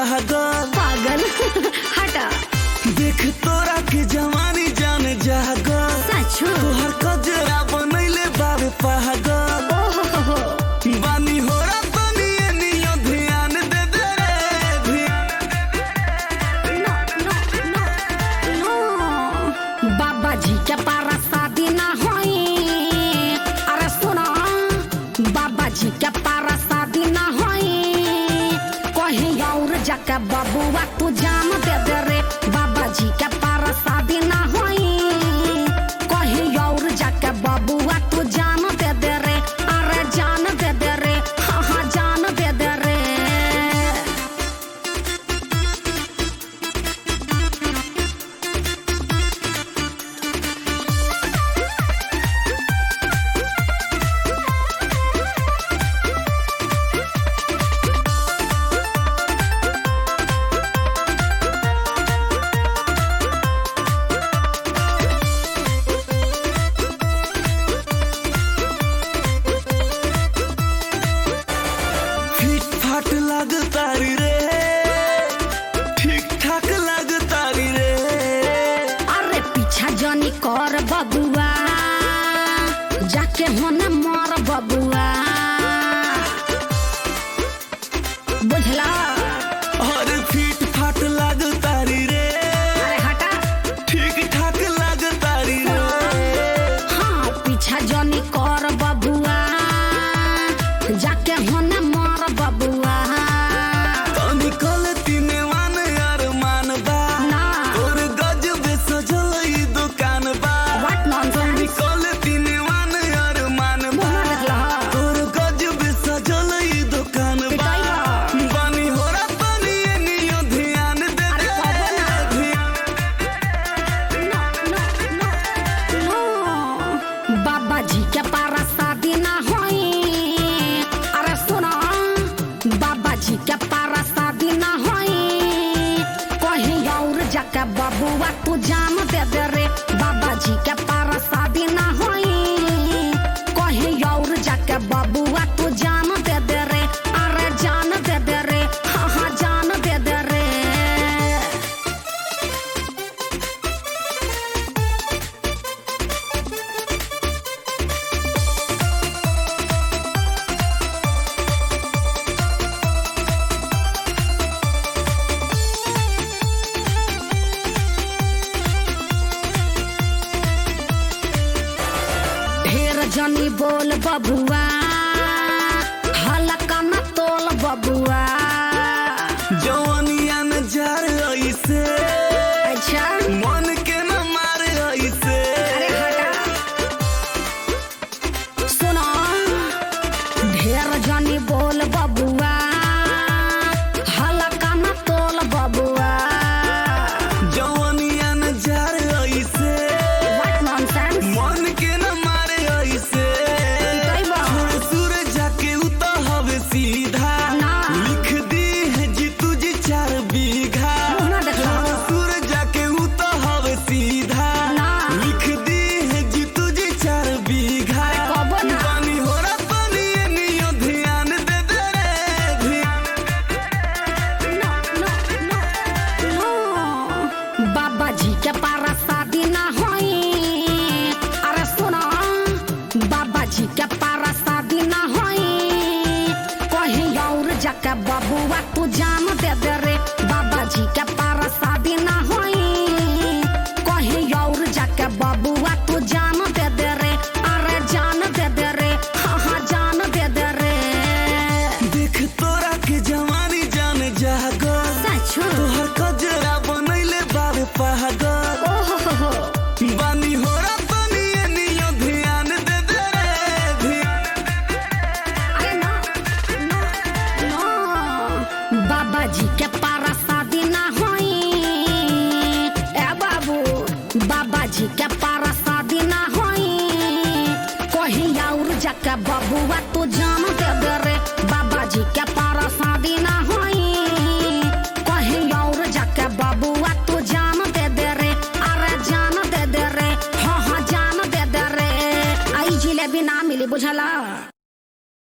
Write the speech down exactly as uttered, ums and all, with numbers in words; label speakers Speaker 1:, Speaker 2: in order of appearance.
Speaker 1: पागल
Speaker 2: पागल हटा
Speaker 1: देख तोरा के जवानी जान जागल
Speaker 2: सचो
Speaker 1: तोहर कजरा बनैले बाबे पागल
Speaker 2: ओहो
Speaker 1: बानी होरा तनी एनियो ध्यान दे दे रे
Speaker 2: नो नो नो नो बाबा जी के पारा शादी ना होई अरे सुनो बाबा जी के पारा शादी ना होई कहीं और जाके बबुआ तू जान दे दे रे बाबा जी के पारा शादी ना होई कहीं और जाके बबुआ तू जान दे दे रे अरे जान दे दे रे हाँ हाँ जान दे दे रे
Speaker 1: फाट लगतारी रे ठीक ठाक लगतारी रे
Speaker 2: अरे पीछा जनी कर बबुआ जाके होने मर बबुआ बुझला
Speaker 1: अरे फिट फाट लगतारी रे
Speaker 2: अरे हटा
Speaker 1: ठीक ठाक लगतारी रे
Speaker 2: हाँ पीछा जनी कर बबुआ जाके होने मर बबुआ
Speaker 1: तनी कल तीने मान यार मान बा
Speaker 2: ना
Speaker 1: तोर गजब सजल ई दुकान बा
Speaker 2: व्हाट नॉनसेंस
Speaker 1: तनी कल तीने मान यार मान बा
Speaker 2: मुंह देखला
Speaker 1: तोर गजब सजल ई दुकान बा
Speaker 2: पिटाई बा।
Speaker 1: बानी होरा तनी एनियो ध्यान दे
Speaker 2: अरे
Speaker 1: दे
Speaker 2: बाबा ना।
Speaker 1: ध्यान
Speaker 2: नो नो नो बाबा जी के पारा शादी ना होई अरे सुनो बाबा जी के पारा शादी ना होई कहीं और जाके बबुआ तू जान दे दे रे बाबा जी के पारा शादी ना होई कहीं और जाके बबुआ तू जान दे दे रे अरे जान दे दे रे हाँ हाँ जान दे दे रे ढेर जनी बोल बबुआ हल्का न तोल बबुआ
Speaker 1: जवानिया न जार ऐसे
Speaker 2: अच्छा
Speaker 1: मन के न मारे ऐसे
Speaker 2: अरे हटा सुनो ढेर जनी बोल बबुआ हल्का न तोल बबुआ
Speaker 1: जवानिया न जार ऐसे
Speaker 2: व्हाट नॉनसेंस
Speaker 1: मन के न मारे ऐसे
Speaker 2: पिटाई बा।
Speaker 1: छोड़ सूरज जाके उता हवे सीधा
Speaker 2: ना।
Speaker 1: लिख दी है जी तुझे चार बीघा
Speaker 2: मुंह ना देखला।
Speaker 1: छोड़ सूरज जाके उता हवे सीधा
Speaker 2: ना।
Speaker 1: लिख दी है जी तुझे चार बीघा
Speaker 2: अरे कबो ना।
Speaker 1: बानी होरा तनी एनियो ध्यान दे दे रे ध्यान
Speaker 2: नो नो नो नो बाबा जी के पारा शादी ना होई अरे सुनो बाबा जी के पारा शादी ना होई कहीं और जाके बबुआ तू जान दे दे रे बाबा जी के पारा शादी ना होई कहीं और जाके बबुआ तू जान दे दे रे अरे जान दे दे रे हाँ हाँ जान दे दे रे
Speaker 1: देख तोरा के जवानी जान जागल
Speaker 2: सचो
Speaker 1: तोहर कजरा बनैले बाबे पागल
Speaker 2: ओहो
Speaker 1: बानी होरा तनी एनियो ध्यान दे दे रे
Speaker 2: अरे ना ना ना बाबा जी के पारा शादी ना होई ए बाबू बाबा जी के पारा शादी ना होई कहीं और जाके बबुआ तू जान दे दे रे बाबा जी के पारा शादी ना होई कहीं और जाके बबुआ तू जान दे दे रे अरे जान दे दे रे हाँ हाँ जान दे दे रे आई जिलेबी ना मिली बुझला।